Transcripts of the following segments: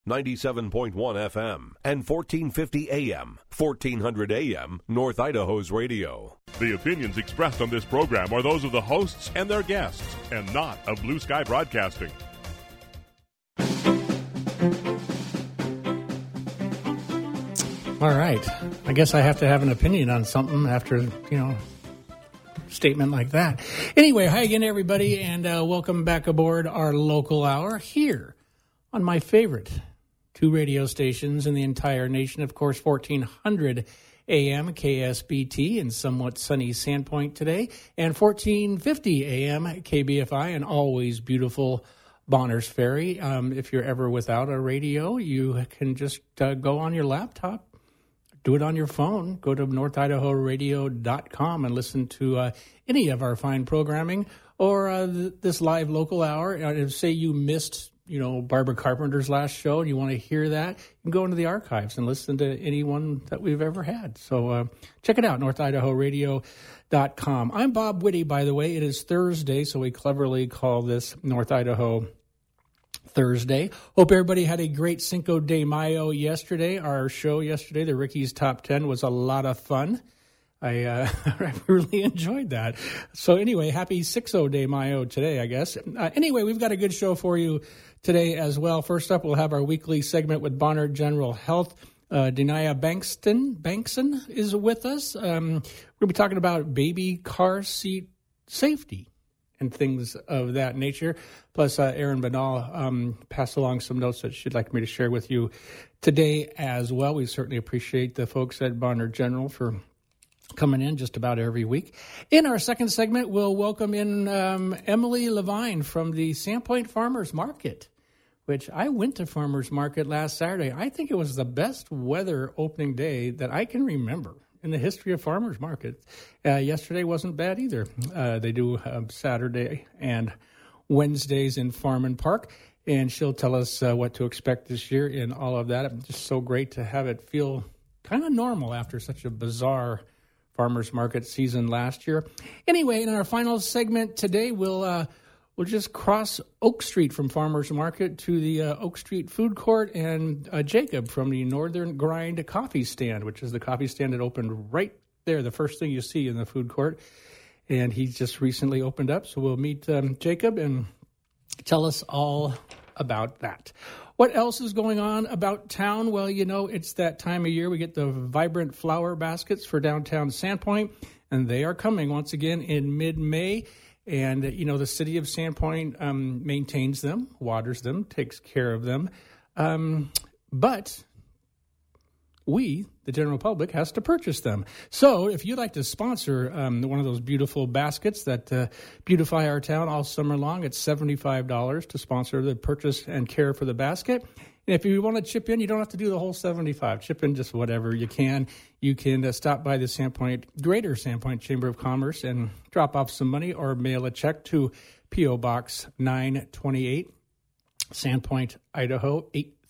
97.1 FM, and 1450 AM, 1400 AM, North Idaho's radio. The opinions expressed on this program are those of the hosts and their guests, and not of Blue Sky Broadcasting. All right. I guess I have to have an opinion on something after, statement like that. Anyway, hi again, everybody, and welcome back aboard our local hour here on my favorite two radio stations in the entire nation. Of course, 1400 AM KSBT in somewhat sunny Sandpoint today, and 1450 AM KBFI and always beautiful Bonners Ferry. If you're ever without a radio, you can just go on your laptop. Do it on your phone. Go to NorthIdahoRadio.com and listen to any of our fine programming or this live local hour. Say you missed, Barbara Carpenter's last show and you want to hear that, you can go into the archives and listen to any one that we've ever had. So check it out, NorthIdahoRadio.com. I'm Bob Whitty, by the way. It is Thursday, so we cleverly call this North Idaho Thursday. Hope everybody had a great Cinco de Mayo yesterday. Our show yesterday, the Ricky's Top 10, was a lot of fun. I really enjoyed that. So anyway, happy Sixo de Mayo today, I guess. Anyway, we've got a good show for you today as well. First up, we'll have our weekly segment with Bonner General Health. Denia Bankson is with us. We're going to be talking about baby car seat safety and things of that nature. Plus, Erin Banal passed along some notes that she'd like me to share with you today as well. We certainly appreciate the folks at Bonner General for coming in just about every week. In our second segment, we'll welcome in Emily Levine from the Sandpoint Farmers Market, which I went to Farmers Market last Saturday. I think it was the best weather opening day that I can remember in the history of farmers market. Yesterday wasn't bad either. They do Saturday and Wednesdays in Farm and Park, and she'll tell us what to expect this year in all of that. It's just so great to have it feel kind of normal after such a bizarre farmers market season last year. Anyway, in our final segment today, we'll just cross Oak Street from Farmers Market to the Oak Street Food Court, and Jacob from the Northern Grind Coffee Stand, which is the coffee stand that opened right there, the first thing you see in the food court. And he just recently opened up, so we'll meet Jacob and tell us all about that. What else is going on about town? Well, it's that time of year. We get the vibrant flower baskets for downtown Sandpoint, and they are coming once again in mid-May. And, the city of Sandpoint maintains them, waters them, takes care of them. But we, the general public, has to purchase them. So if you'd like to sponsor one of those beautiful baskets that beautify our town all summer long, it's $75 to sponsor the purchase and care for the basket. And if you want to chip in, you don't have to do the whole $75. Chip in just whatever you can. You can stop by the Greater Sandpoint Chamber of Commerce and drop off some money or mail a check to P.O. Box 928, Sandpoint, Idaho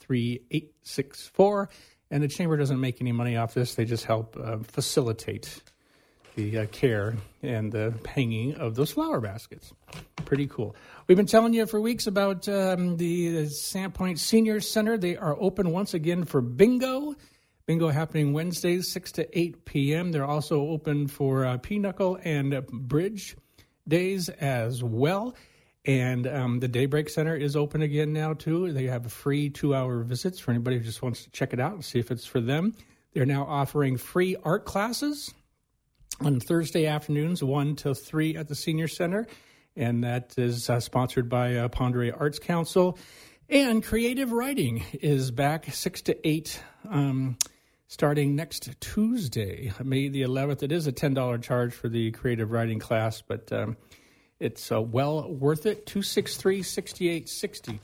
83864. And the Chamber doesn't make any money off this. They just help facilitate the care and the hanging of those flower baskets. Pretty cool. We've been telling you for weeks about the Sandpoint Senior Center. They are open once again for bingo. Bingo happening Wednesdays, 6 to 8 p.m. They're also open for pinochle and bridge days as well. And the Daybreak Center is open again now, too. They have free 2-hour visits for anybody who just wants to check it out and see if it's for them. They're now offering free art classes on Thursday afternoons, 1 till 3 at the Senior Center. And that is sponsored by Pondere Arts Council. And creative writing is back 6 to 8 starting next Tuesday, May the 11th. It is a $10 charge for the creative writing class, but it's well worth it. 263-6860,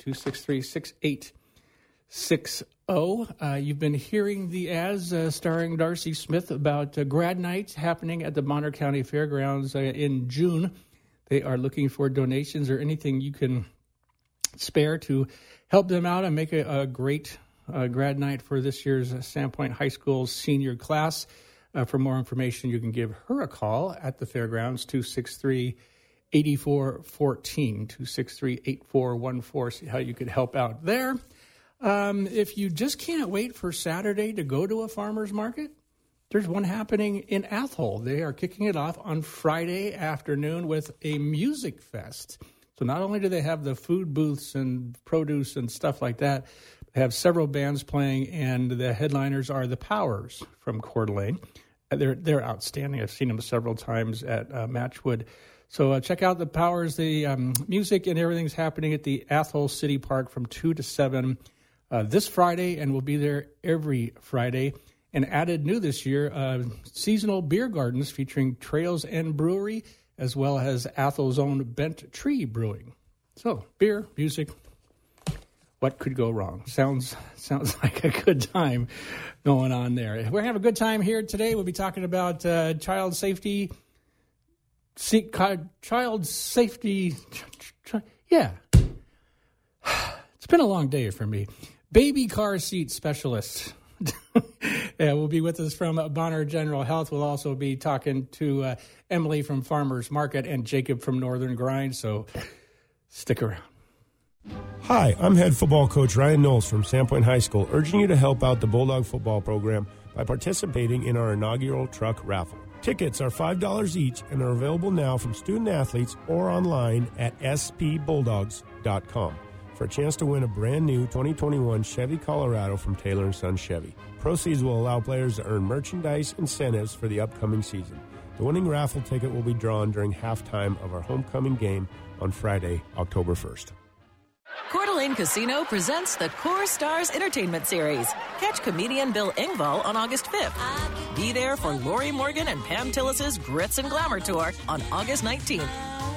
263-6860. You've been hearing the ads starring Darcy Smith about grad night happening at the Bonner County Fairgrounds in June. They are looking for donations or anything you can spare to help them out and make a great grad night for this year's Sandpoint High School senior class. For more information, you can give her a call at the fairgrounds, 263-8414, 263-8414. See how you could help out there. If you just can't wait for Saturday to go to a farmer's market, there's one happening in Athol. They are kicking it off on Friday afternoon with a music fest. So not only do they have the food booths and produce and stuff like that, they have several bands playing, and the headliners are the Powers from Coeur d'Alene. They're outstanding. I've seen them several times at Matchwood. So check out the Powers. The music and everything's happening at the Athol City Park from 2 to 7 this Friday, and we'll be there every Friday. And added new this year, seasonal beer gardens featuring Trails and Brewery, as well as Athol's own Bent Tree Brewing. So beer, music, what could go wrong? Sounds like a good time going on there. We're going to have a good time here today. We'll be talking about child safety. Yeah. It's been a long day for me. Baby car seat specialist. Will be with us from Bonner General Health. We'll also be talking to Emily from Farmers Market and Jacob from Northern Grind, so stick around. Hi, I'm head football coach Ryan Knowles from Sandpoint High School, urging you to help out the Bulldog football program by participating in our inaugural truck raffle. Tickets are $5 each and are available now from student athletes or online at spbulldogs.com. for a chance to win a brand new 2021 Chevy Colorado from Taylor & Son Chevy. Proceeds will allow players to earn merchandise incentives for the upcoming season. The winning raffle ticket will be drawn during halftime of our homecoming game on Friday, October 1st. Coeur d'Alene Casino presents the Core Stars Entertainment Series. Catch comedian Bill Engvall on August 5th. Be there for Lori Morgan and Pam Tillis's Grits and Glamour Tour on August 19th.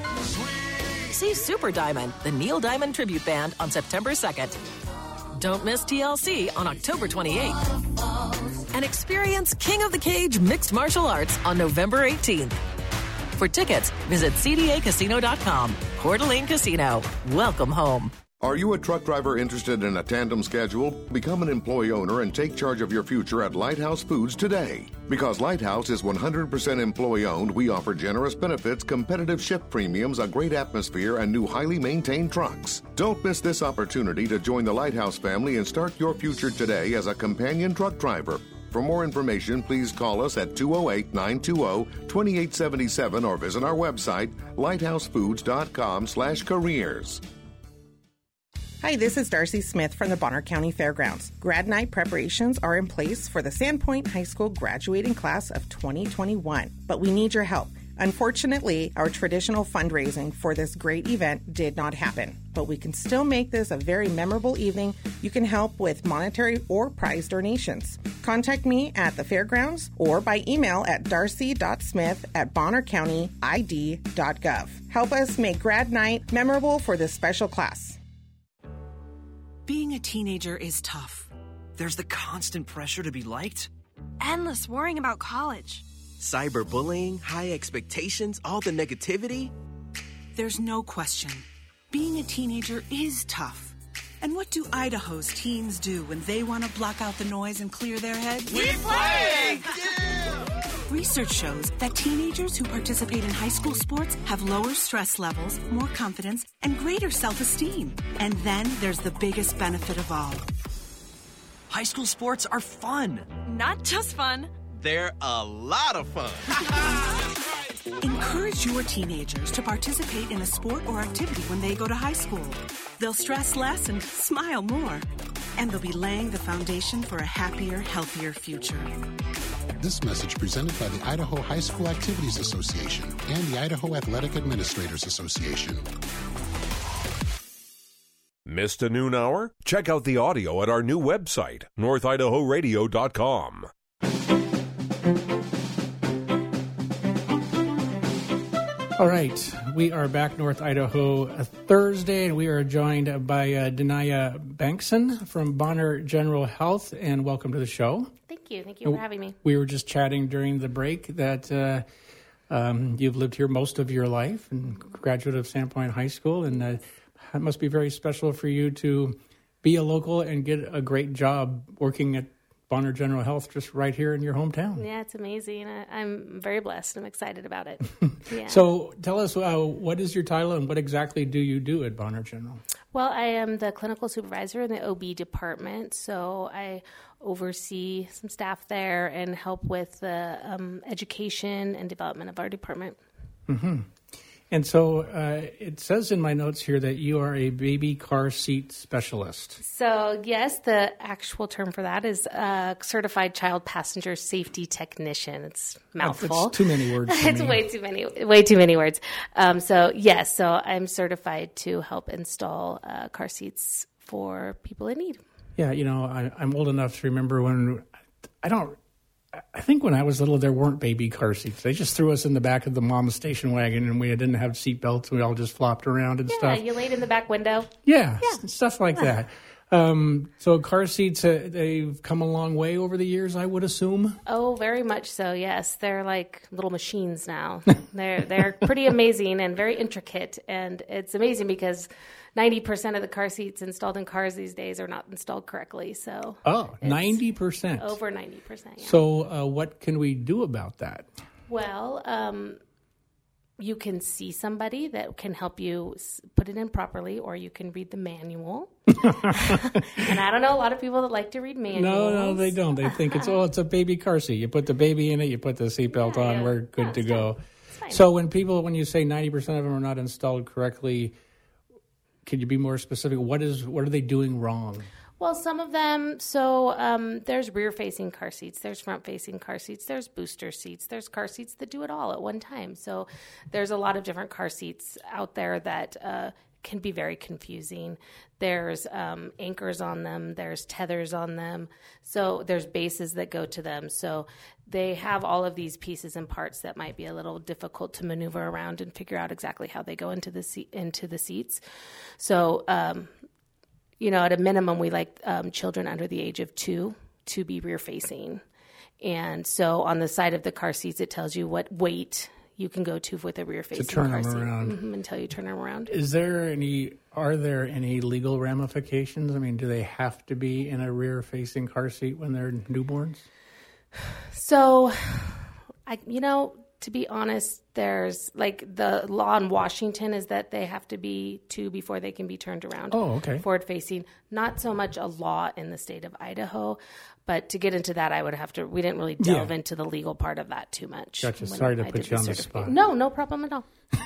See Super Diamond, the Neil Diamond Tribute Band, on September 2nd. Don't miss TLC on October 28th. And experience King of the Cage Mixed Martial Arts on November 18th. For tickets, visit cdacasino.com. Coeur d'Alene Casino. Welcome home. Are you a truck driver interested in a tandem schedule? Become an employee owner and take charge of your future at Lighthouse Foods today. Because Lighthouse is 100% employee owned, we offer generous benefits, competitive shift premiums, a great atmosphere, and new highly maintained trucks. Don't miss this opportunity to join the Lighthouse family and start your future today as a companion truck driver. For more information, please call us at 208-920-2877 or visit our website, lighthousefoods.com/careers. Hi, this is Darcy Smith from the Bonner County Fairgrounds. Grad night preparations are in place for the Sandpoint High School graduating class of 2021, but we need your help. Unfortunately, our traditional fundraising for this great event did not happen, but we can still make this a very memorable evening. You can help with monetary or prize donations. Contact me at the fairgrounds or by email at darcy.smith@bonnercountyid.gov. Help us make grad night memorable for this special class. Being a teenager is tough. There's the constant pressure to be liked. Endless worrying about college. Cyberbullying, high expectations, all the negativity. There's no question. Being a teenager is tough. And what do Idaho's teens do when they want to block out the noise and clear their heads? We play! Yeah! Research shows that teenagers who participate in high school sports have lower stress levels, more confidence, and greater self-esteem. And then there's the biggest benefit of all. High school sports are fun. Not just fun. They're a lot of fun. Encourage your teenagers to participate in a sport or activity when they go to high school. They'll stress less and smile more. And they'll be laying the foundation for a happier, healthier future. This message presented by the Idaho High School Activities Association and the Idaho Athletic Administrators Association. Missed a noon hour? Check out the audio at our new website, northidahoradio.com. All right, we are back North Idaho Thursday, and we are joined by Denaya Bankson from Bonner General Health, and welcome to the show. Thank you for having me. We were just chatting during the break that you've lived here most of your life, and graduate of Sandpoint High School, and it must be very special for you to be a local and get a great job working at Bonner General Health just right here in your hometown. Yeah, it's amazing. I'm very blessed. I'm excited about it. Yeah. So tell us, what is your title and what exactly do you do at Bonner General? Well, I am the clinical supervisor in the OB department, so I oversee some staff there and help with the education and development of our department. Mm-hmm. And so it says in my notes here that you are a baby car seat specialist. So, yes, the actual term for that is certified child passenger safety technician. It's a mouthful. It's too many words. It's way too many words. So I'm certified to help install car seats for people in need. Yeah, I'm old enough to remember when I think when I was little, there weren't baby car seats. They just threw us in the back of the mom's station wagon, and we didn't have seat belts. We all just flopped around and stuff. Yeah, you laid in the back window. Yeah. Stuff like that. So car seats, they've come a long way over the years, I would assume. Oh, very much so, yes. They're like little machines now. They're pretty amazing and very intricate, and it's amazing because 90% of the car seats installed in cars these days are not installed correctly. So 90%. Over 90%. Yeah. So what can we do about that? Well, you can see somebody that can help you put it in properly, or you can read the manual. And I don't know a lot of people that like to read manuals. No, they don't. They think it's a baby car seat. You put the baby in it, you put the seatbelt on, we're good to go. So when you say 90% of them are not installed correctly, could you be more specific? What are they doing wrong? Well, some of them, there's rear-facing car seats, there's front-facing car seats, there's booster seats, there's car seats that do it all at one time. So there's a lot of different car seats out there that can be very confusing. There's anchors on them, there's tethers on them, so there's bases that go to them. So they have all of these pieces and parts that might be a little difficult to maneuver around and figure out exactly how they go into the seats. So, at a minimum, we like children under the age of 2 to be rear-facing. And so on the side of the car seats, it tells you what weight you can go to with a rear-facing car seat until you turn them around. Are there any legal ramifications? I mean, do they have to be in a rear-facing car seat when they're newborns? So, to be honest, there's the law in Washington is that they have to be 2 before they can be turned around. Oh, okay. Forward facing. Not so much a law in the state of Idaho, but to get into that, we didn't really delve into the legal part of that too much. Gotcha. Sorry to put you on the spot. No problem at all.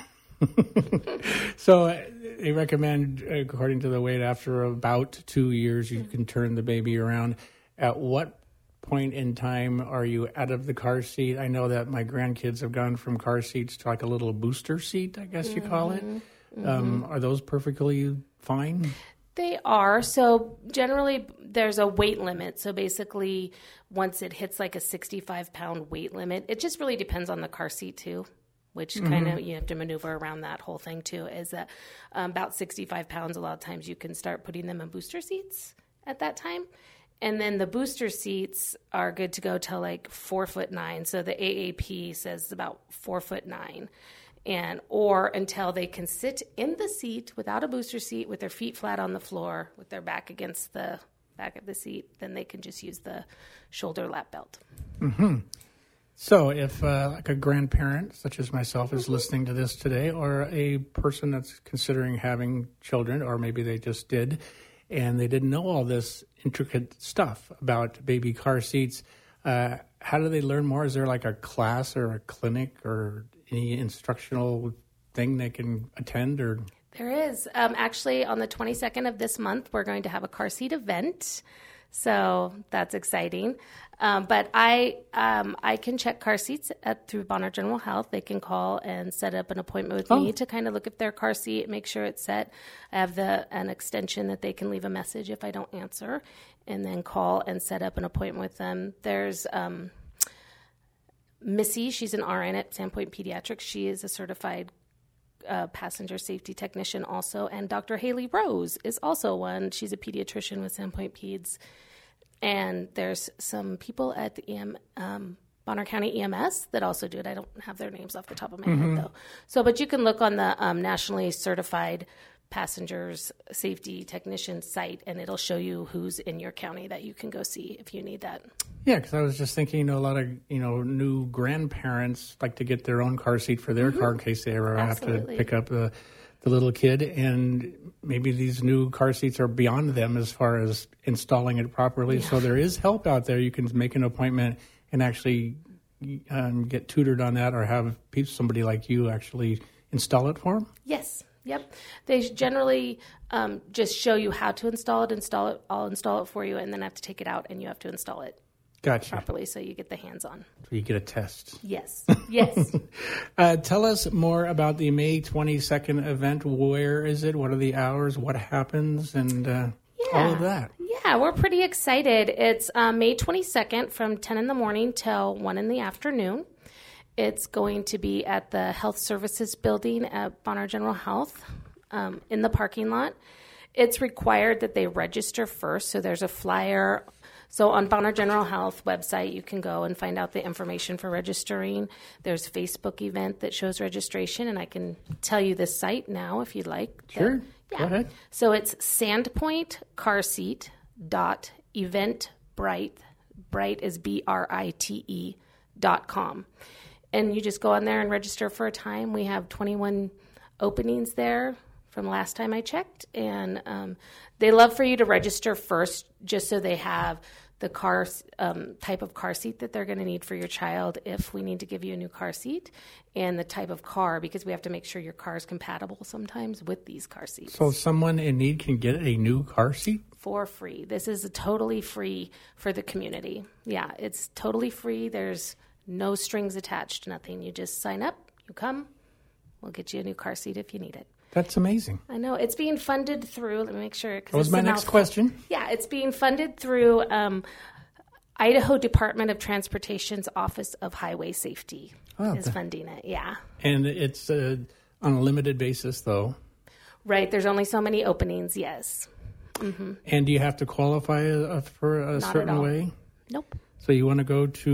So they recommend, according to the weight, after about 2 years, you can turn the baby around. At what point in time are you out of the car seat? I know that my grandkids have gone from car seats to like a little booster seat, I guess you call it. Mm-hmm. Are those perfectly fine? They are. So generally there's a weight limit. So basically once it hits like a 65-pound weight limit, it just really depends on the car seat too, which kind of you have to maneuver around that whole thing too, is that about 65 pounds, a lot of times you can start putting them in booster seats at that time. And then the booster seats are good to go till like 4'9". So the AAP says about 4'9", or until they can sit in the seat without a booster seat with their feet flat on the floor with their back against the back of the seat. Then they can just use the shoulder lap belt. Mm-hmm. So if like a grandparent such as myself is listening to this today, or a person that's considering having children, or maybe they just did, and they didn't know all this intricate stuff about baby car seats, how do they learn more? Is there like a class or a clinic or any instructional thing they can attend? Or there is. Actually, on the 22nd of this month, we're going to have a car seat event. So that's exciting. But I can check car seats through Bonner General Health. They can call and set up an appointment with me to kind of look at their car seat, make sure it's set. I have an extension that they can leave a message if I don't answer, and then call and set up an appointment with them. There's Missy. She's an RN at Sandpoint Pediatrics. She is a certified passenger safety technician also, and Dr. Haley Rose is also one. She's a pediatrician with Sandpoint Peds. And there's some people at the Bonner County EMS that also do it. I don't have their names off the top of my head, though. So, but you can look on the nationally certified passengers safety technician site, and it'll show you who's in your county that you can go see if you need that. Yeah, because I was just thinking, a lot of new grandparents like to get their own car seat for their car in case they ever have to pick up the the little kid, and maybe these new car seats are beyond them as far as installing it properly. Yeah. So there is help out there. You can make an appointment and actually get tutored on that, or have somebody like you actually install it for them? Yes. Yep. They generally just show you how to install it. I'll install it for you, and then I have to take it out, and you have to install it properly so you get the hands-on. So you get a test. Yes. Yes. Tell us more about the May 22nd event. Where is it? What are the hours? What happens? And all of that. Yeah, we're pretty excited. It's May 22nd from 10 in the morning till 1 in the afternoon. It's going to be at the Health Services Building at Bonner General Health in the parking lot. It's required that they register first, so there's a flyer. So on Bonner General Health website, you can go and find out the information for registering. There's a Facebook event that shows registration, and I can tell you the site now if you'd like. Sure. Go ahead. So it's sandpointcarseat.eventbrite. Brite is BRITE.com. And you just go on there and register for a time. We have 21 openings there from last time I checked. And they love for you to register first just so they have the car type of car seat that they're going to need for your child if we need to give you a new car seat, and the type of car, because we have to make sure your car is compatible sometimes with these car seats. So someone in need can get a new car seat? For free. This is totally free for the community. Yeah, it's totally free. There's no strings attached, nothing. You just sign up, you come, we'll get you a new car seat if you need it. That's amazing. I know. It's being funded through, let me make sure. That was my next question. Yeah, it's being funded through Idaho Department of Transportation's Office of Highway Safety is funding it, yeah. And it's on a limited basis, though. Right. There's only so many openings, yes. Mm-hmm. And do you have to qualify for a Not certain way? Nope. So you want to go to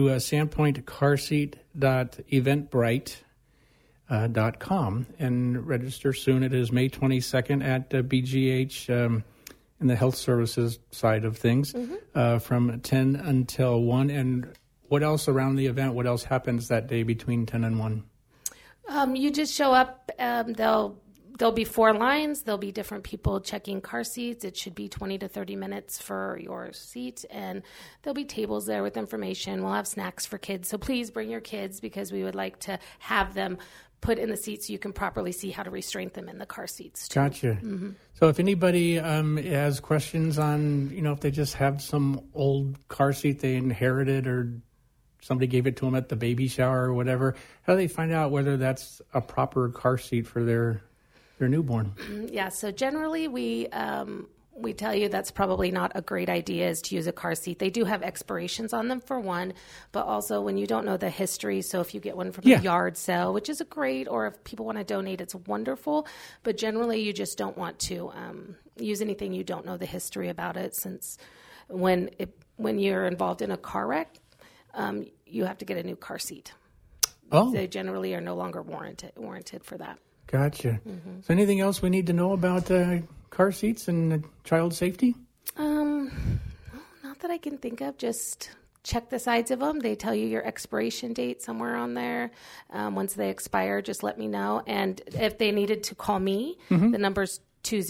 sandpointcarseat.eventbrite.com and register soon. It is May 22nd at BGH in the health services side of things, from 10 until 1. And what else around the event? What else happens that day between 10 and 1? You just show up. There'll be 4 lines. There'll be different people checking car seats. It should be 20 to 30 minutes for your seat. And there'll be tables there with information. We'll have snacks for kids. So please bring your kids, because we would like to have them put in the seats so you can properly see how to restrain them in the car seats too. Gotcha. Mm-hmm. So if anybody has questions on, if they just have some old car seat they inherited, or somebody gave it to them at the baby shower or whatever, how do they find out whether that's a proper car seat for their newborn? Yeah, so generally we tell you that's probably not a great idea, is to use a car seat. They do have expirations on them, for one, but also when you don't know the history, so if you get one from a yard sale, which is great, or if people want to donate, it's wonderful, but generally you just don't want to use anything you don't know the history about it, since when you're involved in a car wreck, you have to get a new car seat. Oh. They generally are no longer warranted for that. Gotcha. Mm-hmm. So anything else we need to know about car seats and child safety? Not that I can think of. Just check the sides of them. They tell you your expiration date somewhere on there. Once they expire, just let me know. And if they needed to call me, the number's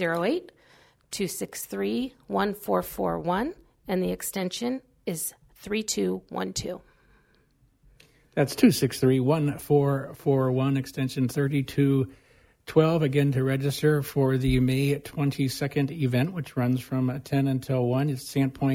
208-263-1441, and the extension is 3212. That's 263-1441, extension 3212. Again, to register for the May 22nd event, which runs from 10 until 1, it's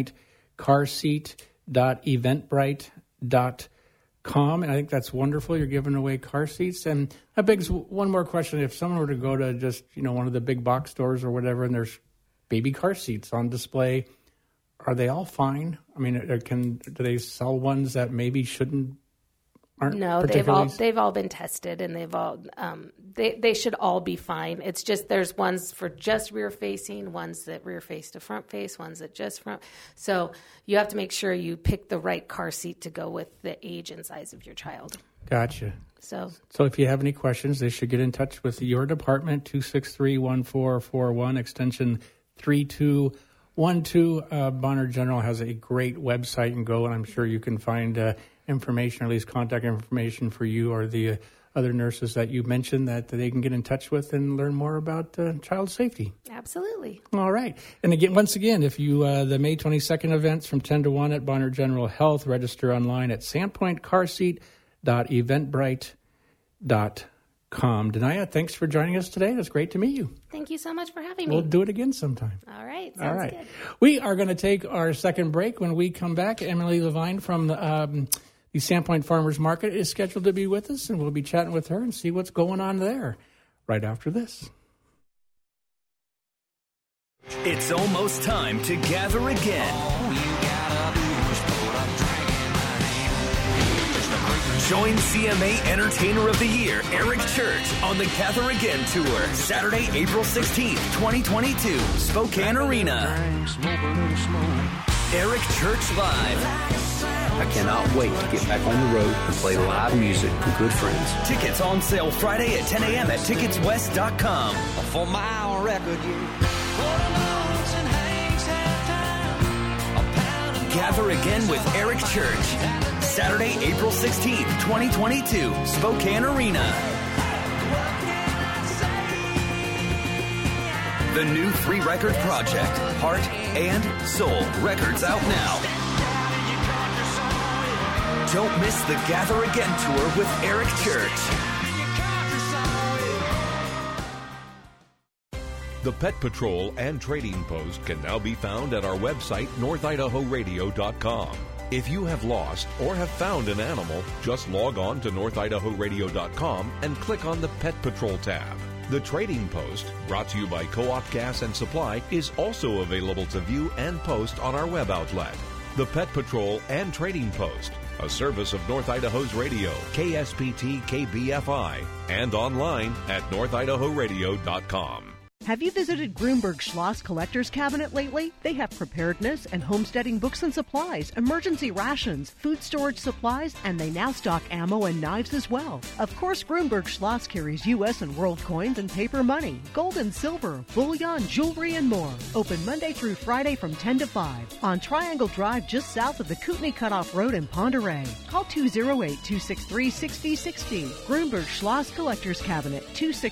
sandpointcarseat.eventbrite.com. And I think that's wonderful. You're giving away car seats. And that begs one more question. If someone were to go to just, one of the big box stores or whatever, and there's baby car seats on display, are they all fine? I mean, do they sell ones that maybe shouldn't? No, they've all been tested, and they've all they should all be fine. It's just there's ones for just rear facing, ones that rear face to front face, ones that just front. So you have to make sure you pick the right car seat to go with the age and size of your child. Gotcha. So if you have any questions, they should get in touch with your department, 263-1441, extension 3212. Bonner General has a great website, and go, and I'm sure you can find information, or at least contact information for you or the other nurses that you mentioned that they can get in touch with and learn more about child safety. Absolutely. All right. And again, once again, if you the May 22nd events from 10 to 1 at Bonner General Health, register online at sandpointcarseat.eventbrite.com. Denaya, thanks for joining us today. It was great to meet you. Thank you so much for having me. We'll do it again sometime. All right. Sounds good. We are going to take our second break. When we come back, Emily Levine from the Sandpoint Farmers Market is scheduled to be with us, and we'll be chatting with her and see what's going on there right after this. It's almost time to gather again. Join CMA Entertainer of the Year, Eric Church, on the Gather Again Tour, Saturday, April 16th, 2022, Spokane Arena. Eric Church Live. I cannot wait to get back on the road and play live music for good friends. Tickets on sale Friday at 10 a.m. at ticketswest.com. For my record, Gather Again with Eric Church. Saturday, April 16th, 2022, Spokane Arena. The new 3-record project, Heart and Soul, records out now. Don't miss the Gather Again tour with Eric Church. The Pet Patrol and Trading Post can now be found at our website, NorthIdahoRadio.com. If you have lost or have found an animal, just log on to NorthIdahoRadio.com and click on the Pet Patrol tab. The Trading Post, brought to you by Co-op Gas and Supply, is also available to view and post on our web outlet. The Pet Patrol and Trading Post, a service of North Idaho's radio, KSPT KBFI, and online at NorthIdahoRadio.com. Have you visited Grunberg Schloss Collector's Cabinet lately? They have preparedness and homesteading books and supplies, emergency rations, food storage supplies, and they now stock ammo and knives as well. Of course, Grunberg Schloss carries U.S. and world coins and paper money, gold and silver, bullion, jewelry, and more. Open Monday through Friday from 10 to 5 on Triangle Drive just south of the Kootenai Cutoff Road in Ponderay. Call 208-263-6060. Grunberg Schloss Collector's Cabinet,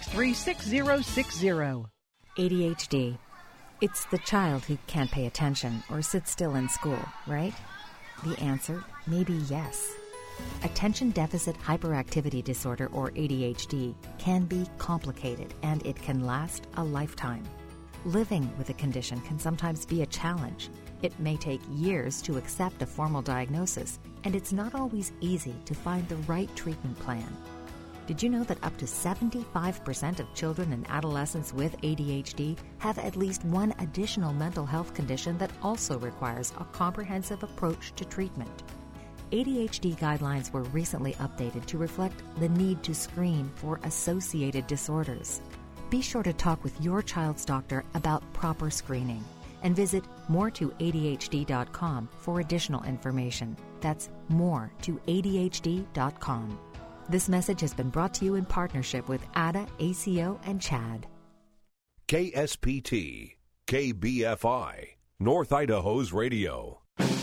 263-6060. ADHD. It's the child who can't pay attention or sit still in school, right? The answer may be yes. Attention Deficit Hyperactivity Disorder, or ADHD, can be complicated and it can last a lifetime. Living with a condition can sometimes be a challenge. It may take years to accept a formal diagnosis, and it's not always easy to find the right treatment plan. Did you know that up to 75% of children and adolescents with ADHD have at least one additional mental health condition that also requires a comprehensive approach to treatment? ADHD guidelines were recently updated to reflect the need to screen for associated disorders. Be sure to talk with your child's doctor about proper screening and visit moretoadhd.com for additional information. That's moretoadhd.com. This message has been brought to you in partnership with ADA, ACO, and CHAD. KSPT, KBFI, North Idaho's radio.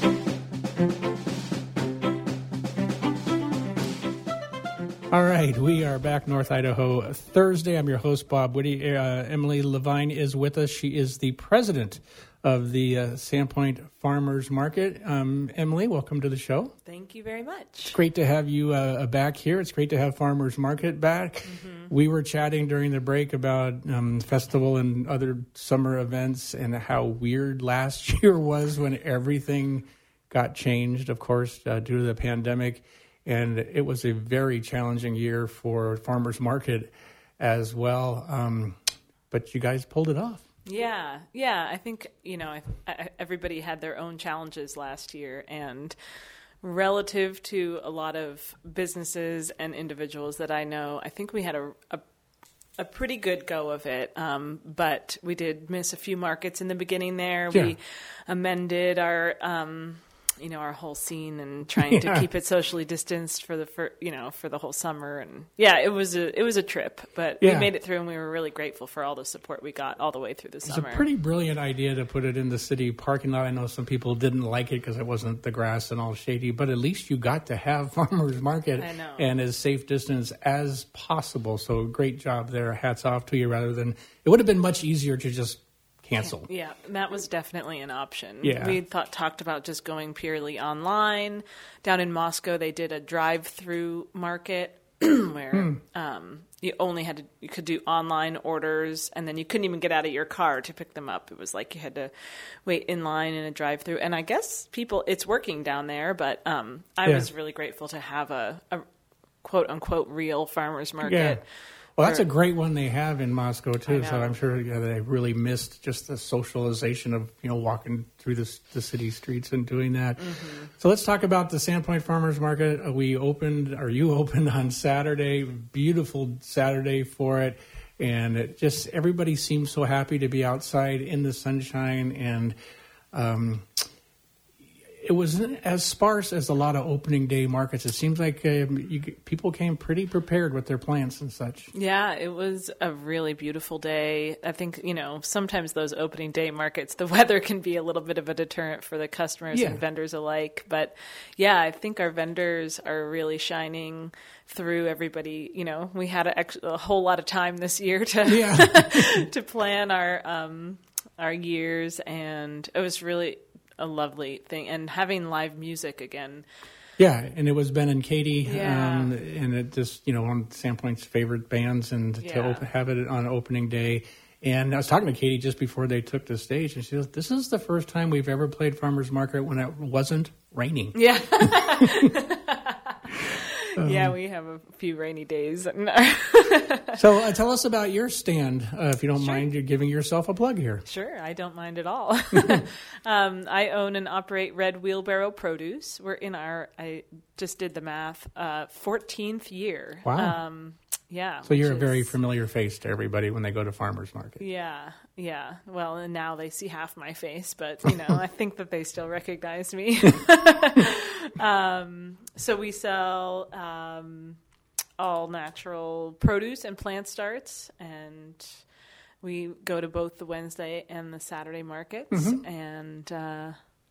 All right, we are back, North Idaho Thursday. I'm your host, Bob Whitty. Emily Levine is with us. She is the president of the Sandpoint Farmers Market. Emily, welcome to the show. Thank you very much. It's great to have you back here. It's great to have Farmers Market back. Mm-hmm. We were chatting during the break about festival and other summer events and how weird last year was when everything got changed, of course, due to the pandemic. And it was a very challenging year for Farmers Market as well. But you guys pulled it off. Yeah. I think, everybody had their own challenges last year. And relative to a lot of businesses and individuals that I know, I think we had a pretty good go of it. But we did miss a few markets in the beginning there. Yeah. We amended our our whole scene and trying to keep it socially distanced for the whole summer. And it was a trip, but we made it through, and we were really grateful for all the support we got all the way through the summer. It's a pretty brilliant idea to put it in the city parking lot. I know some people didn't like it because it wasn't the grass and all shady, but at least you got to have farmers market and as safe distance as possible. So great job there. Hats off to you. Rather than, it would have been much easier to just cancel. Yeah, that was definitely an option. Yeah. We talked about just going purely online. Down in Moscow, they did a drive-through market where you could do online orders, and then you couldn't even get out of your car to pick them up. It was like you had to wait in line in a drive-through. And I guess it's working down there, but I was really grateful to have a quote-unquote real farmer's market. Yeah. Well, that's a great one they have in Moscow, too. So I'm sure they really missed just the socialization of, walking through the city streets and doing that. Mm-hmm. So let's talk about the Sandpoint Farmers Market. You opened on Saturday. Beautiful Saturday for it. And everybody seemed so happy to be outside in the sunshine. And it wasn't as sparse as a lot of opening day markets. It seems like people came pretty prepared with their plants and such. Yeah, it was a really beautiful day. I think, sometimes those opening day markets, the weather can be a little bit of a deterrent for the customers and vendors alike. But yeah, I think our vendors are really shining through everybody. We had a whole lot of time this year to to plan our years, and it was really a lovely thing, and having live music again. Yeah, and it was Ben and Katie, and it just, one of Sandpoint's favorite bands, and to have it on opening day. And I was talking to Katie just before they took the stage, and she goes, "This is the first time we've ever played Farmers Market when it wasn't raining." Yeah. Yeah, we have a few rainy days. So tell us about your stand, if you don't mind giving yourself a plug here. Sure, I don't mind at all. I own and operate Red Wheelbarrow Produce. We're in I just did the math, 14th year. Wow. Yeah. So you're a very familiar face to everybody when they go to farmers market. Yeah. Well, and now they see half my face, but I think that they still recognize me. So we sell all natural produce and plant starts, and we go to both the Wednesday and the Saturday markets. Mm-hmm. And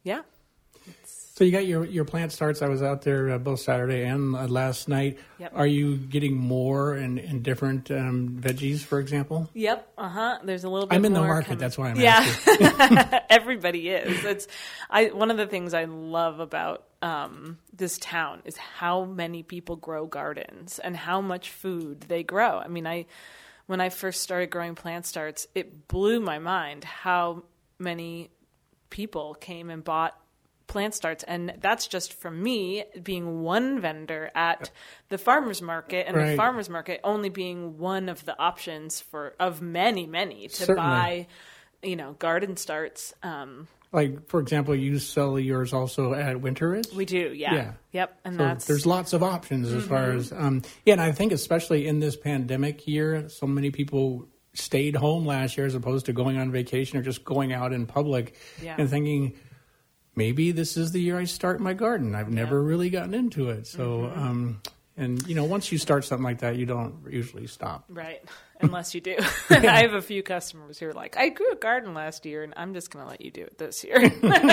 So you got your plant starts. I was out there both Saturday and last night. Yep. Are you getting more and different veggies, for example? Yep. There's a little bit more. I'm in the market. That's why I'm asking. Everybody is. One of the things I love about this town is how many people grow gardens and how much food they grow. I mean, when I first started growing plant starts, it blew my mind how many people came and bought plant starts, and that's just from me being one vendor at the farmers market, and the farmers market only being one of the options of many to buy, garden starts. Like, for example, you sell yours also at Winter Ridge? We do, yeah. Yep, and so there's lots of options as far as and I think especially in this pandemic year, so many people stayed home last year as opposed to going on vacation or just going out in public and thinking, maybe this is the year I start my garden. I've never really gotten into it. So, once you start something like that, you don't usually stop. Right. Unless you do. I have a few customers who are like, I grew a garden last year and I'm just going to let you do it this year.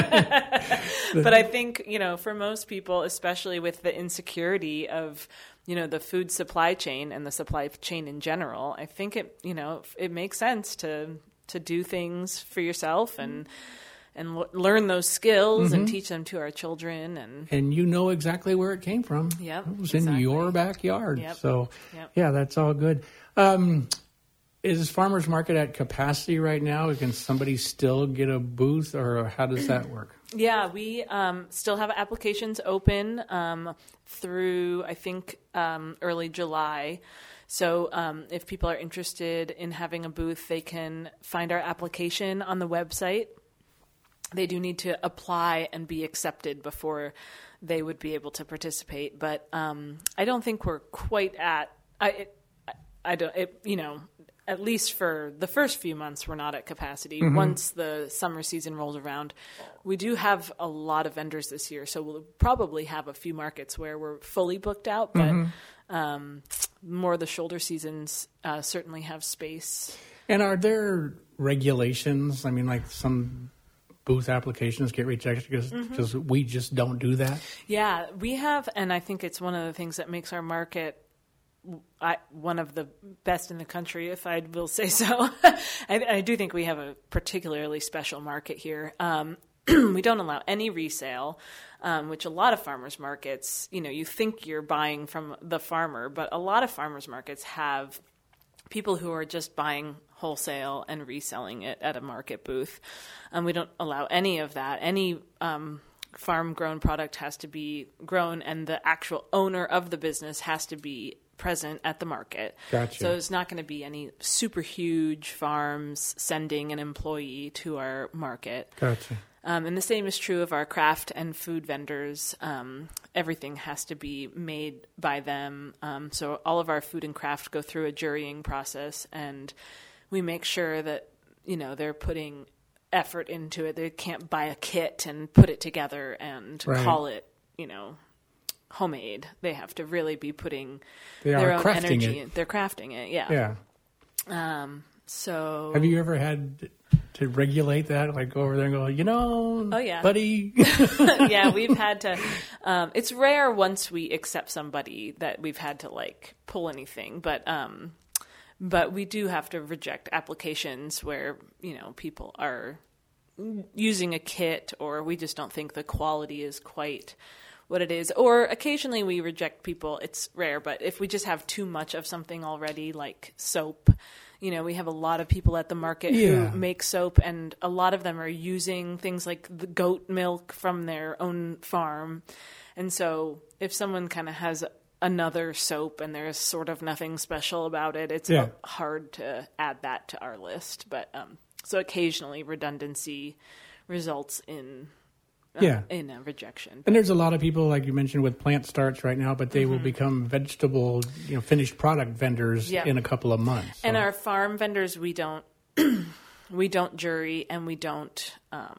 But I think, for most people, especially with the insecurity of, the food supply chain and the supply chain in general, I think it makes sense to do things for yourself and learn those skills and teach them to our children. And you know exactly where it came from. Yep, it was in your backyard. Yep. So, that's all good. Is Farmers Market at capacity right now? Can somebody still get a booth, or how does that work? Yeah, we still have applications open through, I think, early July. So if people are interested in having a booth, they can find our application on the website. They do need to apply and be accepted before they would be able to participate. But I don't think we're quite at. at least for the first few months, we're not at capacity. Mm-hmm. Once the summer season rolls around, we do have a lot of vendors this year, so we'll probably have a few markets where we're fully booked out, but more of the shoulder seasons certainly have space. And are there regulations? I mean, like some booth applications get rejected because we just don't do that? Yeah, we have, and I think it's one of the things that makes our market one of the best in the country, if I will say so. I do think we have a particularly special market here. We don't allow any resale, which a lot of farmers markets, you think you're buying from the farmer, but a lot of farmers markets have people who are just buying wholesale and reselling it at a market booth. We don't allow any of that. Any farm-grown product has to be grown, and the actual owner of the business has to be present at the market. Gotcha. So it's not going to be any super huge farms sending an employee to our market. Gotcha. And the same is true of our craft and food vendors. Everything has to be made by them. So all of our food and craft go through a jurying process, and we make sure that, they're putting effort into it. They can't buy a kit and put it together and call it, homemade. They have to really be putting their own energy in. They're crafting it, yeah. So have you ever had to regulate that, like go over there and go, oh yeah, buddy? Yeah, we've had to. It's rare once we accept somebody that we've had to pull anything, but we do have to reject applications where people are using a kit, or we just don't think the quality is quite what it is. Or occasionally we reject people. It's rare, but if we just have too much of something already, like soap, we have a lot of people at the market who make soap, and a lot of them are using things like the goat milk from their own farm. And so if someone kind of has another soap and there's sort of nothing special about it, it's hard to add that to our list. But so occasionally redundancy results in in a rejection. And there's a lot of people, like you mentioned, with plant starts right now, but they will become vegetable, finished product vendors in a couple of months. So. And our farm vendors, we don't jury, and we don't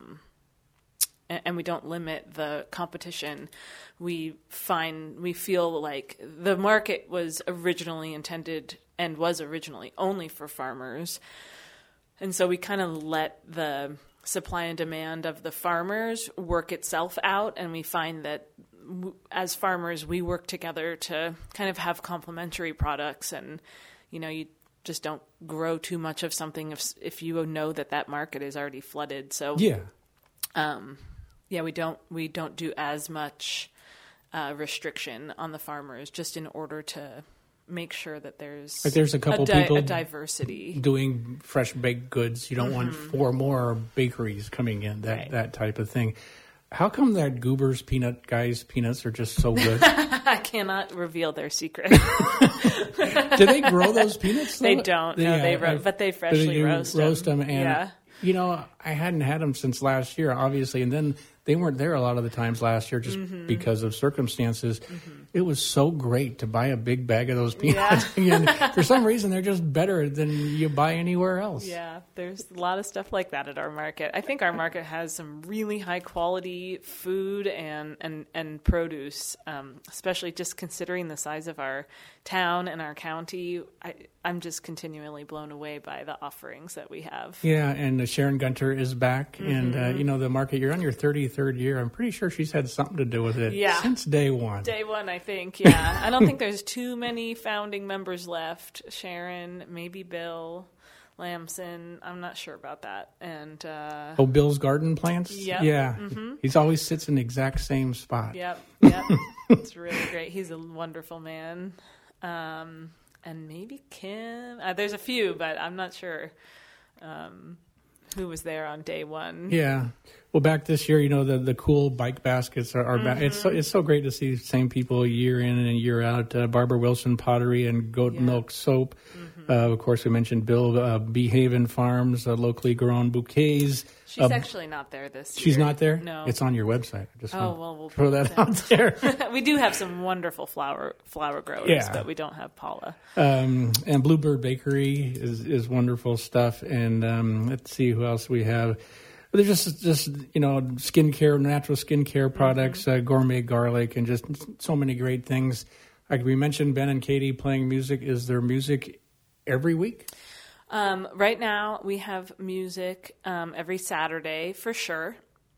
limit the competition. We feel like the market was originally intended and was originally only for farmers. And so we kind of let the supply and demand of the farmers work itself out, and we find that as farmers we work together to kind of have complementary products, and you just don't grow too much of something if you know that market is already flooded. So we don't do as much restriction on the farmers, just in order to make sure that there's a couple people a diversity doing fresh baked goods. You don't want 4 more bakeries coming in, that type of thing. How come that Goober's peanut guy's peanuts are just so good? I cannot reveal their secret. Do they grow those peanuts? They don't. No, but they freshly roast them. And I hadn't had them since last year, obviously, and then they weren't there a lot of the times last year just because of circumstances. It was so great to buy a big bag of those peanuts. And for some reason, they're just better than you buy anywhere else. Yeah, there's a lot of stuff like that at our market. I think our market has some really high quality food and produce, especially just considering the size of our town and our county. I'm just continually blown away by the offerings that we have. Yeah, and Sharon Gunter is back. And, the market, you're on your 33rd year. I'm pretty sure she's had something to do with it since day one. Day one, I think, yeah. I don't think there's too many founding members left. Sharon, maybe Bill Lamson. I'm not sure about that. And Bill's garden plants? Yep. Yeah. He always sits in the exact same spot. Yep. It's really great. He's a wonderful man. And maybe Kim. There's a few, but I'm not sure who was there on day one. Yeah. Well, back this year, the cool bike baskets are back. It's so great to see the same people year in and year out. Barbara Wilson Pottery and Goat Milk Soap. Of course, we mentioned Bill Behaven Farms, locally grown bouquets. She's actually not there this year. She's not there? No. It's on your website. I just we'll throw that out there. We do have some wonderful flower growers, but we don't have Paula. And Bluebird Bakery is wonderful stuff. And let's see who else we have. They're just skincare, natural skincare products, gourmet garlic, and just so many great things. Like we mentioned, Ben and Katie playing music. Is there music every week? Right now, we have music every Saturday for sure.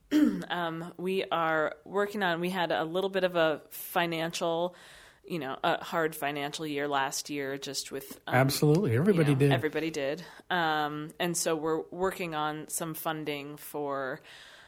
We are working on. We had a little bit of a financial. A hard financial year last year, just with absolutely everybody did. Everybody did, and so we're working on some funding for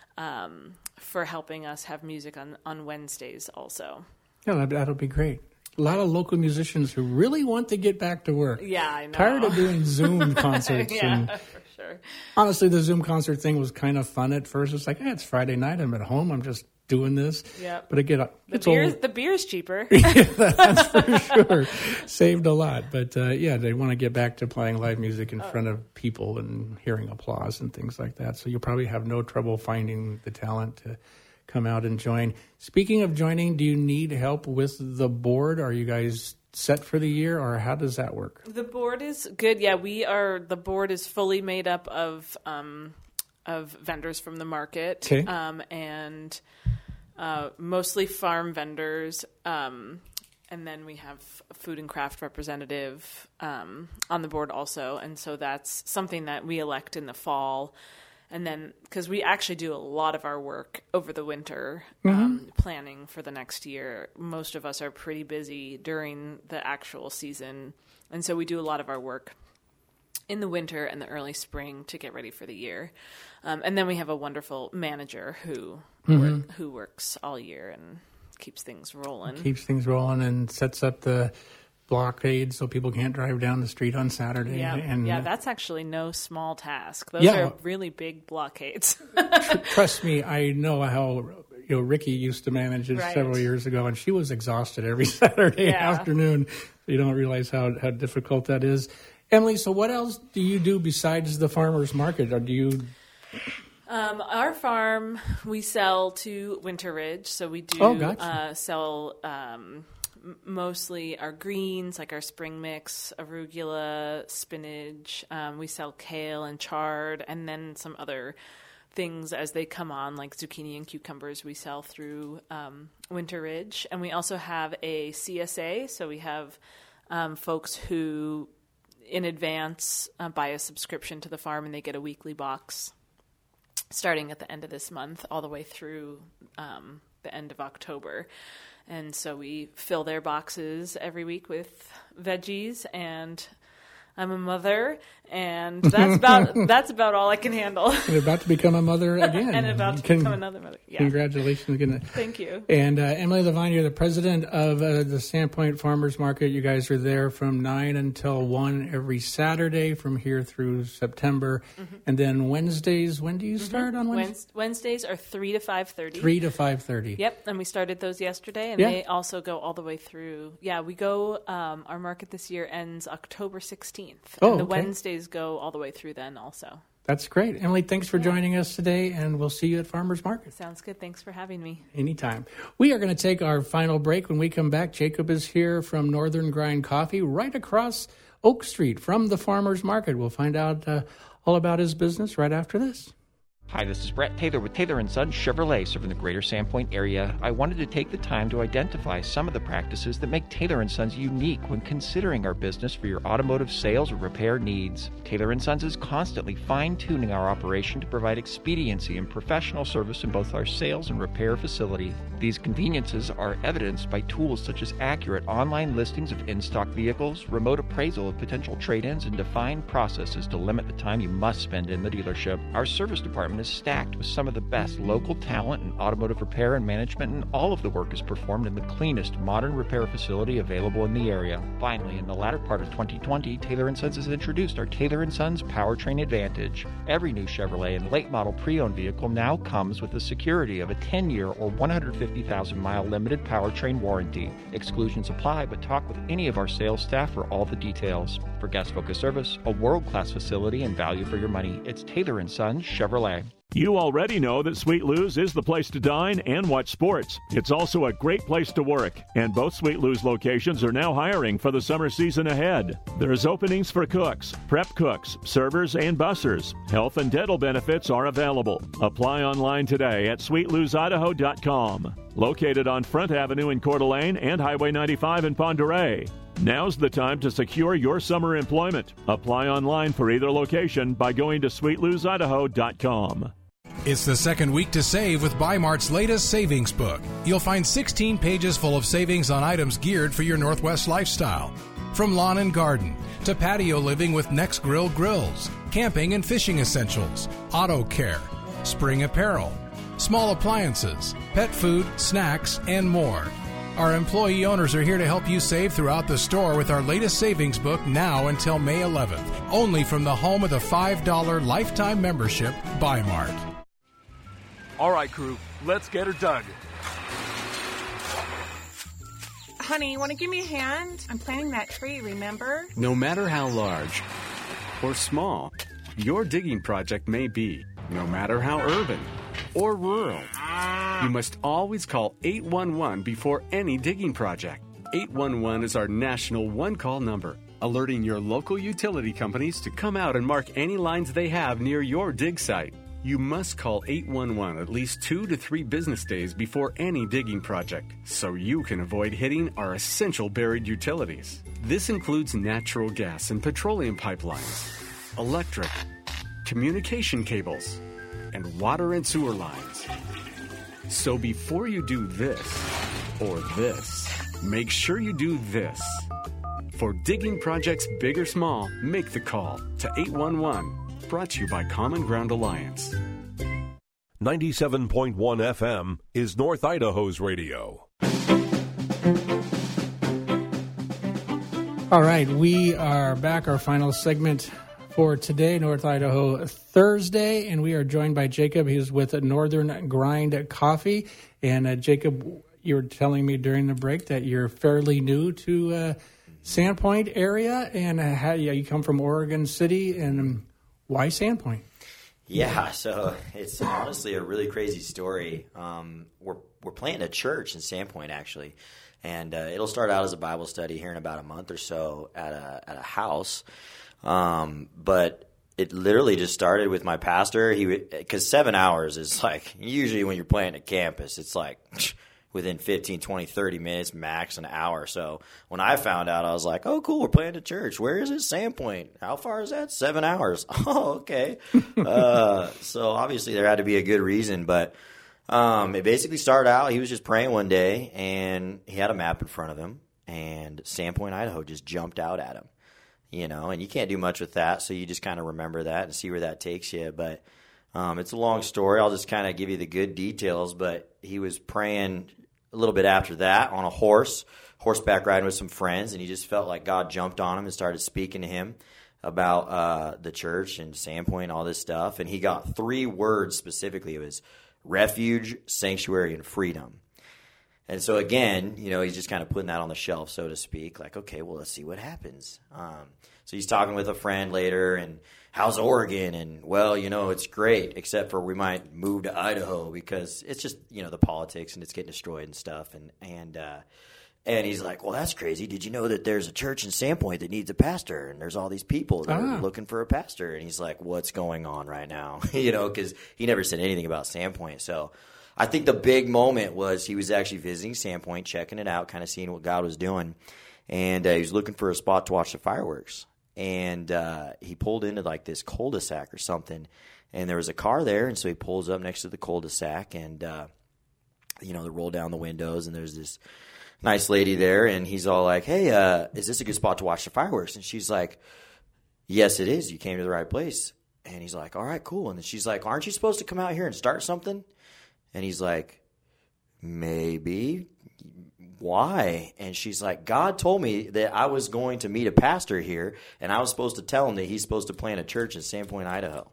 helping us have music on Wednesdays also. Yeah, that'll be great. A lot of local musicians who really want to get back to work. Yeah, I know. Tired of doing Zoom concerts. For sure. Honestly, the Zoom concert thing was kind of fun at first. It's like, it's Friday night. I'm at home. I'm just doing this. Yeah. But again, the beer's cheaper. Yeah, that's for sure. Saved a lot. But they want to get back to playing live music in front of people and hearing applause and things like that. So you'll probably have no trouble finding the talent to come out and join. Speaking of joining, do you need help with the board? Are you guys set for the year, or how does that work? The board is good. Yeah, the board is fully made up of vendors from the market, and mostly farm vendors. And then we have a food and craft representative on the board also. And so that's something that we elect in the fall. And then, because we actually do a lot of our work over the winter, planning for the next year. Most of us are pretty busy during the actual season. And so we do a lot of our work in the winter and the early spring to get ready for the year. And then we have a wonderful manager who works all year and keeps things rolling. And sets up the blockade so people can't drive down the street on Saturday. Yeah, that's actually no small task. Those are really big blockades. Trust me, I know how Ricky used to manage it several years ago, and she was exhausted every Saturday afternoon. You don't realize how difficult that is. Emily, so what else do you do besides the farmers market? Or do you... Our farm, we sell to Winter Ridge, so we do sell mostly our greens, like our spring mix, arugula, spinach. We sell kale and chard, and then some other things as they come on, like zucchini and cucumbers we sell through Winter Ridge. And we also have a CSA, so we have folks who in advance buy a subscription to the farm, and they get a weekly box starting at the end of this month all the way through the end of October. And so we fill their boxes every week with veggies, and I'm a mother, and that's about all I can handle. And about to become a mother again. And about to become another mother. Yeah. Congratulations again. Thank you. And Emily Levine, you're the president of the Sandpoint Farmers Market. You guys are there from 9 until 1 every Saturday from here through September. And then Wednesdays, when do you start on Wednesdays? Wednesdays are 3 to 5:30. 3 to 5:30. Yep, and we started those yesterday, and they also go all the way through. Yeah, we go, our market this year ends October 16th. And the Wednesdays go all the way through then also. That's great. Emily, thanks for joining us today, and we'll see you at Farmers Market. Sounds good. Thanks for having me. Anytime. We are going to take our final break. When we come back, Jacob is here from Northern Grind Coffee right across Oak Street from the Farmers Market. We'll find out all about his business right after this. Hi, this is Brett Taylor with Taylor & Sons Chevrolet, serving the greater Sandpoint area. I wanted to take the time to identify some of the practices that make Taylor & Sons unique when considering our business for your automotive sales or repair needs. Taylor & Sons is constantly fine-tuning our operation to provide expediency and professional service in both our sales and repair facility. These conveniences are evidenced by tools such as accurate online listings of in-stock vehicles, remote appraisal of potential trade-ins, and defined processes to limit the time you must spend in the dealership. Our service department is stacked with some of the best local talent in automotive repair and management, and all of the work is performed in the cleanest modern repair facility available in the area. Finally, in the latter part of 2020, Taylor & Sons has introduced our Taylor & Sons Powertrain Advantage. Every new Chevrolet and late model pre-owned vehicle now comes with the security of a 10-year or 150,000-mile limited powertrain warranty. Exclusions apply, but talk with any of our sales staff for all the details. For guest-focused service, a world-class facility, and value for your money, it's Taylor & Sons Chevrolet. You already know that Sweet Lou's is the place to dine and watch sports. It's also a great place to work, and both Sweet Lou's locations are now hiring for the summer season ahead. There's openings for cooks, prep cooks, servers, and bussers. Health and dental benefits are available. Apply online today at sweetlousidaho.com. Located on Front Avenue in Coeur d'Alene and Highway 95 in Pend Oreille. Now's the time to secure your summer employment. Apply online for either location by going to sweetlousidaho.com. It's the second week to save with Bi-Mart's latest savings book. You'll find 16 pages full of savings on items geared for your Northwest lifestyle. From lawn and garden to patio living with Next Grill grills, camping and fishing essentials, auto care, spring apparel, small appliances, pet food, snacks, and more. Our employee owners are here to help you save throughout the store with our latest savings book now until May 11th. Only from the home of the $5 lifetime membership, Bi-Mart. All right, crew, let's get her dug. Honey, you want to give me a hand? I'm planting that tree, remember? No matter how large or small your digging project may be, no matter how urban or rural, you must always call 811 before any digging project. 811 is our national one-call number, alerting your local utility companies to come out and mark any lines they have near your dig site. You must call 811 at least 2 to 3 business days before any digging project, so you can avoid hitting our essential buried utilities. This includes natural gas and petroleum pipelines, electric, communication cables, and water and sewer lines. So before you do this or this, make sure you do this. For digging projects big or small, make the call to 811. Brought to you by Common Ground Alliance. 97.1 FM is North Idaho's radio. All right, we are back, our final segment for today, North Idaho Thursday, and we are joined by Jacob. He's with Northern Grind Coffee. And Jacob, you were telling me during the break that you're fairly new to Sandpoint area, and you come from Oregon City, and why Sandpoint? Yeah, so it's honestly a really crazy story. We're planting a church in Sandpoint, actually, and it'll start out as a Bible study here in about a month or so at a house. But it literally just started with my pastor. Because 7 hours is like, usually when you're planting a campus, it's like within 15, 20, 30 minutes, max an hour. So when I found out, I was like, oh, cool, we're planting a church. Where is it? Sandpoint. How far is that? 7 hours. Oh, okay. So obviously there had to be a good reason. But it basically started out, he was just praying one day, and he had a map in front of him, and Sandpoint, Idaho just jumped out at him. And you can't do much with that, so you just kind of remember that and see where that takes you. But it's a long story. I'll just kind of give you the good details. But he was praying a little bit after that on a horseback riding with some friends, and he just felt like God jumped on him and started speaking to him about the church and Sandpoint and all this stuff. And he got 3 words specifically. It was refuge, sanctuary, and freedom. And so, again, he's just kind of putting that on the shelf, so to speak, like, okay, well, let's see what happens. So he's talking with a friend later, and how's Oregon? And, well, it's great, except for we might move to Idaho because it's just, the politics and it's getting destroyed and stuff. And he's like, well, that's crazy. Did you know that there's a church in Sandpoint that needs a pastor? And there's all these people that are looking for a pastor. And he's like, what's going on right now? Because he never said anything about Sandpoint. So I think the big moment was he was actually visiting Sandpoint, checking it out, kind of seeing what God was doing. And he was looking for a spot to watch the fireworks. And he pulled into like this cul-de-sac or something. And there was a car there. And so he pulls up next to the cul-de-sac. And, they roll down the windows. And there's this nice lady there. And he's all like, hey, is this a good spot to watch the fireworks? And she's like, yes, it is. You came to the right place. And he's like, all right, cool. And then she's like, aren't you supposed to come out here and start something? And he's like, maybe. Why? And she's like, God told me that I was going to meet a pastor here, and I was supposed to tell him that he's supposed to plant a church in Sandpoint, Idaho.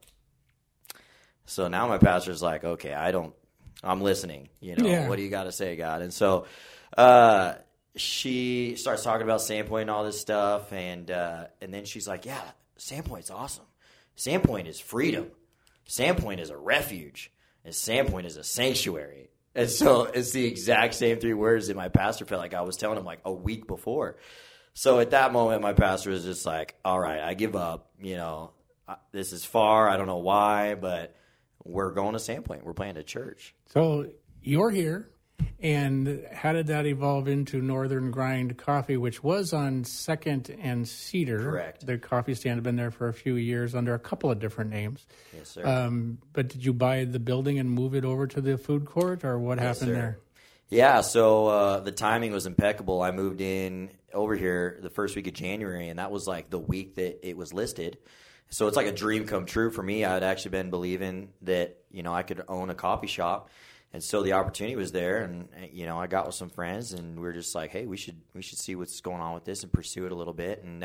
So now my pastor's like, okay, I'm listening. What do you got to say, God? And so she starts talking about Sandpoint and all this stuff, and then she's like, yeah, Sandpoint's awesome. Sandpoint is freedom. Sandpoint is a refuge. And Sandpoint is a sanctuary. And so it's the exact same 3 words that my pastor felt like I was telling him like a week before. So at that moment, my pastor was just like, all right, I give up. This is far. I don't know why, but we're going to Sandpoint. We're planting a church. So you're here. And how did that evolve into Northern Grind Coffee, which was on 2nd and Cedar? Correct. The coffee stand had been there for a few years under a couple of different names. Yes, sir. But did you buy the building and move it over to the food court, or what happened there? Yeah, so the timing was impeccable. I moved in over here the first week of January, and that was like the week that it was listed. So it's like a dream come true for me. I had actually been believing that, I could own a coffee shop. And so the opportunity was there, and I got with some friends, and we were just like, hey, we should see what's going on with this and pursue it a little bit. And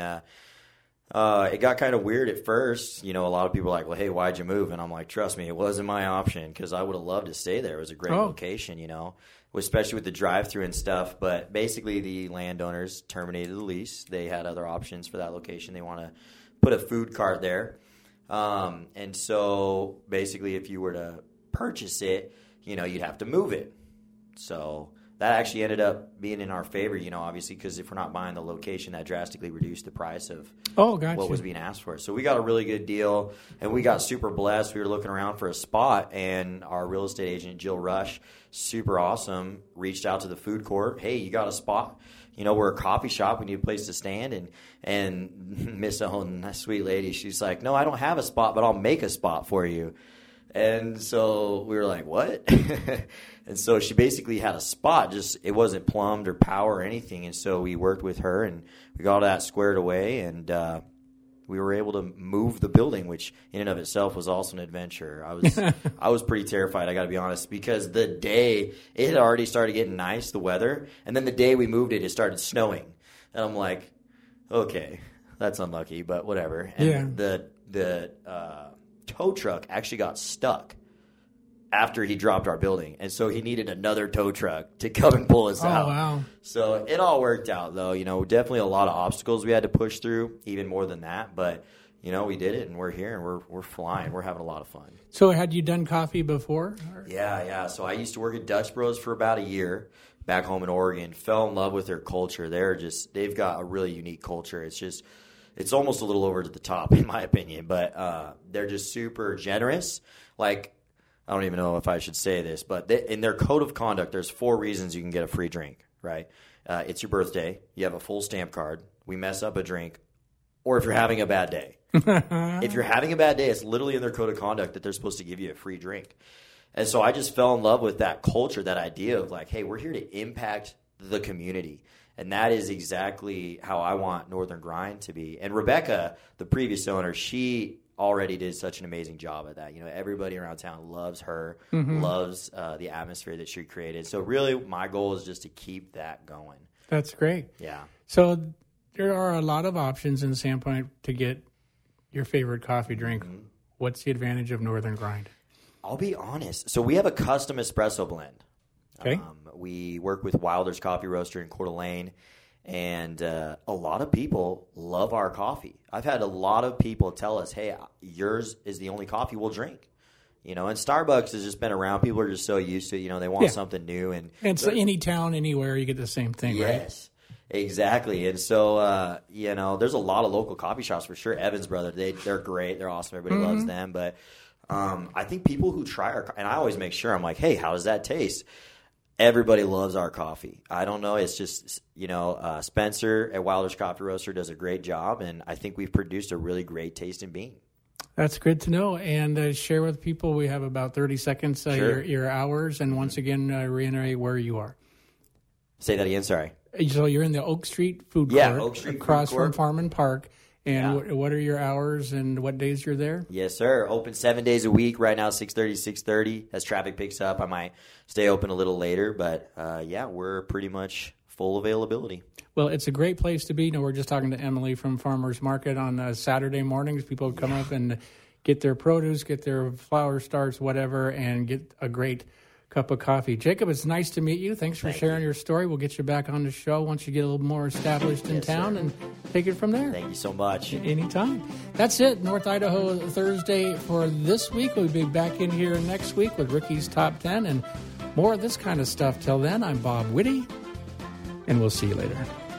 it got kind of weird at first. A lot of people were like, well, hey, why'd you move? And I'm like, trust me, it wasn't my option, because I would have loved to stay there. It was a great location, especially with the drive-through and stuff. But basically the landowners terminated the lease. They had other options for that location. They want to put a food cart there. And so basically if you were to purchase it, you'd have to move it. So that actually ended up being in our favor, obviously, because if we're not buying the location, that drastically reduced the price of what was being asked for. So we got a really good deal, and we got super blessed. We were looking around for a spot, and our real estate agent, Jill Rush, super awesome, reached out to the food court. Hey, you got a spot? We're a coffee shop. We need a place to stand. And Miss Owen, that sweet lady, she's like, no, I don't have a spot, but I'll make a spot for you. And so we were like, what? And so she basically had a spot, just it wasn't plumbed or power or anything. And so we worked with her, and we got that squared away, and we were able to move the building, which in and of itself was also an adventure. I was pretty terrified, I got to be honest, because the day it had already started getting nice, the weather, and then the day we moved it started snowing. And I'm like, okay, that's unlucky, but whatever. And the tow truck actually got stuck after he dropped our building, and so he needed another tow truck to come and pull us out. Wow. So it all worked out, though. Definitely a lot of obstacles we had to push through, even more than that, but we did it, and we're here, and we're flying. We're having a lot of fun. So had you done coffee before? Yeah. So I used to work at Dutch Bros for about a year back home in Oregon. Fell in love with their culture. They've got a really unique culture. It's almost a little over to the top, in my opinion, but they're just super generous. Like, I don't even know if I should say this, but in their code of conduct, there's 4 reasons you can get a free drink, right? It's your birthday, you have a full stamp card, we mess up a drink, or if you're having a bad day. If you're having a bad day, it's literally in their code of conduct that they're supposed to give you a free drink. And so I just fell in love with that culture, that idea of like, hey, we're here to impact the community. And that is exactly how I want Northern Grind to be. And Rebecca, the previous owner, she already did such an amazing job at that. Everybody around town loves her, loves the atmosphere that she created. So really my goal is just to keep that going. That's great. Yeah. So there are a lot of options in Sandpoint to get your favorite coffee drink. Mm-hmm. What's the advantage of Northern Grind? I'll be honest. So we have a custom espresso blend. Okay. We work with Wilder's Coffee Roaster in Coeur d'Alene, and a lot of people love our coffee. I've had a lot of people tell us, hey, yours is the only coffee we'll drink. And Starbucks has just been around. People are just so used to it. They want something new. And so any town, anywhere, you get the same thing, right? Yes, exactly. And so, there's a lot of local coffee shops for sure. Evans Brothers, they're great. They're awesome. Everybody loves them. But I think people who try our – and I always make sure. I'm like, hey, how does that taste? Everybody loves our coffee. I don't know. It's just, Spencer at Wilder's Coffee Roaster does a great job, and I think we've produced a really great tasting bean. That's good to know. And share with people, we have about 30 seconds, Sure. your hours, and once again, reiterate where you are. Say that again, sorry. So you're in the Oak Street Food Court. Yeah, Oak Street across Food Court. from Farm and Park. And what are your hours and what days you're there? Yes, sir. Open 7 days a week. Right now, 6:30 to 6:30. As traffic picks up, I might stay open a little later. But, we're pretty much full availability. Well, it's a great place to be. We're just talking to Emily from Farmers Market on Saturday mornings. People come up and get their produce, get their flower starts, whatever, and get a great cup of coffee. Jacob, it's nice to meet you. Thanks for sharing your story. We'll get you back on the show once you get a little more established in town and take it from there. Thank you so much. Anytime. That's it. North Idaho Thursday for this week. We'll be back in here next week with Ricky's Top 10 and more of this kind of stuff. Till then, I'm Bob Whitty, and we'll see you later.